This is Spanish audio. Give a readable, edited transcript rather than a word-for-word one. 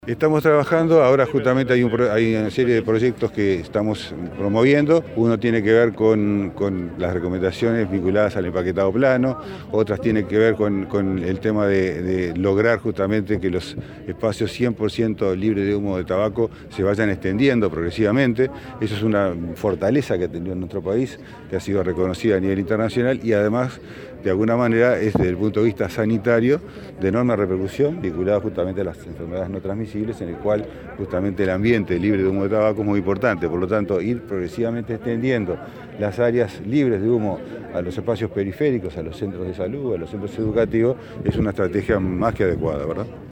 Estamos trabajando, ahora justamente hay una serie de proyectos que estamos promoviendo. Uno tiene que ver con las recomendaciones vinculadas al empaquetado plano, otras tienen que ver con el tema de lograr justamente que los espacios 100% libres de humo de tabaco se vayan extendiendo progresivamente. Eso es una fortaleza que ha tenido nuestro país, que ha sido reconocida a nivel internacional y además, de alguna manera, es desde el punto de vista sanitario de enorme repercusión vinculada justamente a las enfermedades no transmisibles, en el cual justamente el ambiente libre de humo de tabaco es muy importante. Por lo tanto, ir progresivamente extendiendo las áreas libres de humo a los espacios periféricos, a los centros de salud, a los centros educativos, es una estrategia más que adecuada, ¿verdad?